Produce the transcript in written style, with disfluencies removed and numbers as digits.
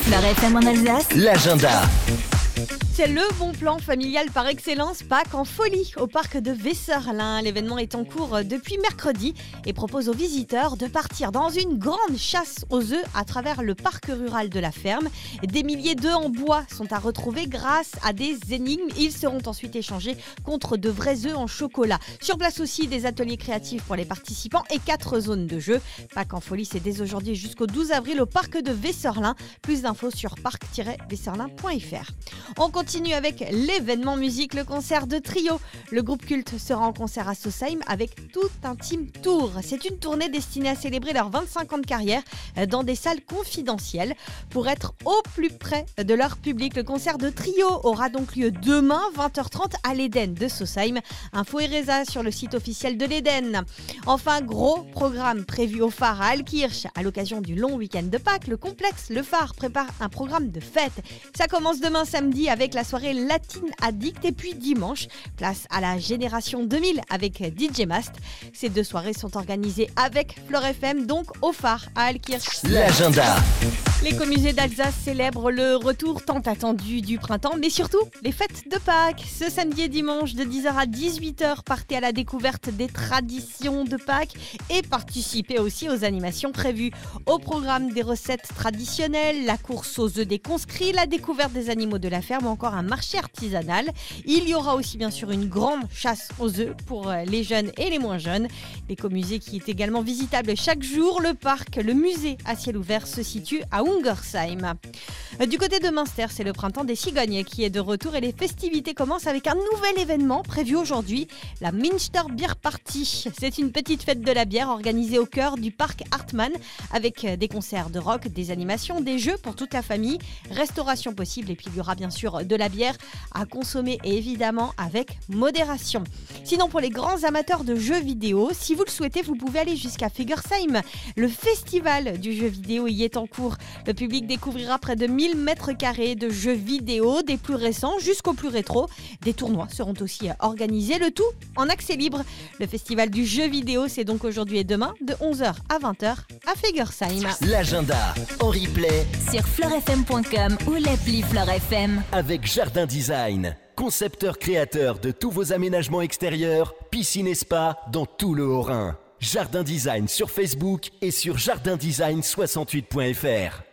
Fleur FM en Alsace, l'agenda. C'est le bon plan familial par excellence, Pâques en folie au parc de Vesserlin. L'événement est en cours depuis mercredi et propose aux visiteurs de partir dans une grande chasse aux œufs à travers le parc rural de la ferme. Des milliers d'œufs en bois sont à retrouver grâce à des énigmes. Ils seront ensuite échangés contre de vrais œufs en chocolat. Sur place aussi, des ateliers créatifs pour les participants et 4 zones de jeu. Pâques en folie, c'est dès aujourd'hui jusqu'au 12 avril au parc de Vesserlin. Plus d'infos sur parc-vesserlin.fr. On continue avec l'événement musique, le concert de Trio. Le groupe culte sera en concert à Sausheim avec tout un team tour. C'est une tournée destinée à célébrer leurs 25 ans de carrière dans des salles confidentielles. Pour être au plus près de leur public, le concert de Trio aura donc lieu demain 20h30 à l'Eden de Sausheim. Info et résa sur le site officiel de l'Eden. Enfin, gros programme prévu au phare à Altkirch. À l'occasion du long week-end de Pâques, le complexe Le Phare prépare un programme de fête. Ça commence demain samedi avec la soirée Latine Addict et puis dimanche, place à la Génération 2000 avec DJ Mast. Ces 2 soirées sont organisées avec Fleur FM, donc au phare à Altkirch. L'agenda. L'écomusée d'Alsace célèbre le retour tant attendu du printemps, mais surtout les fêtes de Pâques. Ce samedi et dimanche de 10h à 18h, partez à la découverte des traditions de Pâques et participez aussi aux animations prévues. Au programme des recettes traditionnelles, la course aux œufs des conscrits, la découverte des animaux de la ferme ou encore un marché artisanal. Il y aura aussi bien sûr une grande chasse aux œufs pour les jeunes et les moins jeunes. L'écomusée qui est également visitable chaque jour. Le parc, le musée à ciel ouvert se situe à Ungersheim. Du côté de Münster, c'est le printemps des cigognes qui est de retour et les festivités commencent avec un nouvel événement prévu aujourd'hui, la Münster Beer Party. C'est une petite fête de la bière organisée au cœur du parc Hartmann avec des concerts de rock, des animations, des jeux pour toute la famille, restauration possible et puis il y aura bien sûr de la bière à consommer et évidemment avec modération. Sinon, pour les grands amateurs de jeux vidéo, si vous le souhaitez, vous pouvez aller jusqu'à Fegersheim. Le festival du jeu vidéo y est en cours. Le public découvrira près de 1000 mètres carrés de jeux vidéo, des plus récents jusqu'aux plus rétro. Des tournois seront aussi organisés, le tout en accès libre. Le festival du jeu vidéo, c'est donc aujourd'hui et demain de 11h à 20h à Fegersheim. L'agenda en replay sur fleurfm.com ou l'appli Fleur FM. avec Jardin Design. Concepteur créateur de tous vos aménagements extérieurs, piscine et spa dans tout le Haut-Rhin. Jardin Design sur Facebook et sur jardindesign68.fr.